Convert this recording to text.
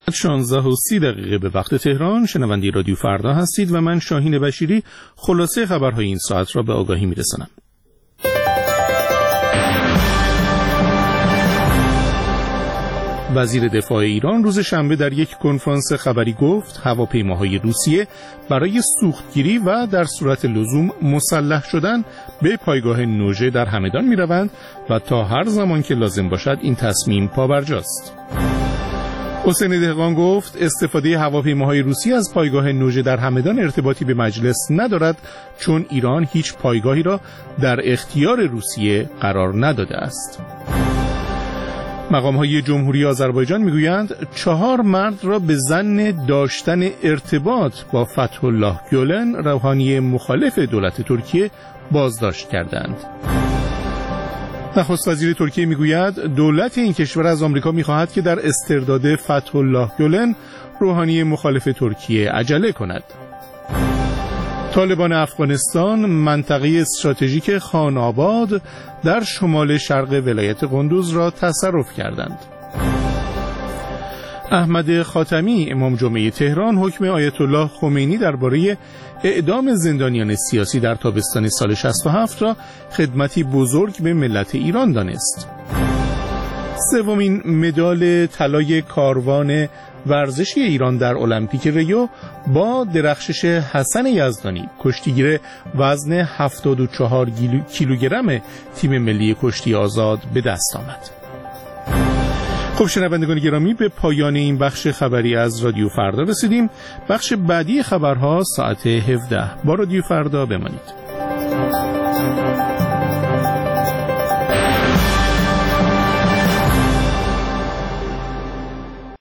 16:30 به وقت تهران شنونده رادیو فردا هستید و من شاهین بشیری خلاصه خبرهای این ساعت را به آگاهی میرسانم. وزیر دفاع ایران روز شنبه در یک کنفرانس خبری گفت هواپیماهای روسیه برای سوختگیری و در صورت لزوم مسلح شدن به پایگاه نوژه در همدان میروند و تا هر زمان که لازم باشد این تصمیم پابرجاست. حسین دهقان گفت استفاده هواپیماهای روسی از پایگاه نوژه در همدان ارتباطی به مجلس ندارد، چون ایران هیچ پایگاهی را در اختیار روسیه قرار نداده است. مقام‌های جمهوری آذربایجان میگویند 4 مرد را به ظن داشتن ارتباط با فتح الله گولن، روحانی مخالف دولت ترکیه، بازداشت کردند. نخست وزیر ترکیه میگوید دولت این کشور از آمریکا میخواهد که در استرداد فتح الله گولن، روحانی مخالف ترکیه، عجله کند. طالبان افغانستان منطقه استراتژیک خان آباد در شمال شرق ولایت قندوز را تصرف کردند. احمد خاتمی امام جمعه تهران حکم آیت الله خمینی درباره اعدام زندانیان سیاسی در تابستان سال 67 را خدمتی بزرگ به ملت ایران دانست. سومین مدال طلای کاروان ورزشی ایران در المپیک ریو با درخشش حسن یزدانی، کشتیگیر وزن 74 کیلوگرم تیم ملی کشتی آزاد، به دست آمد. خب شنوندگان گرامی، به پایان این بخش خبری از رادیو فردا رسیدیم. بخش بعدی خبرها ساعت 17. با رادیو فردا بمانید.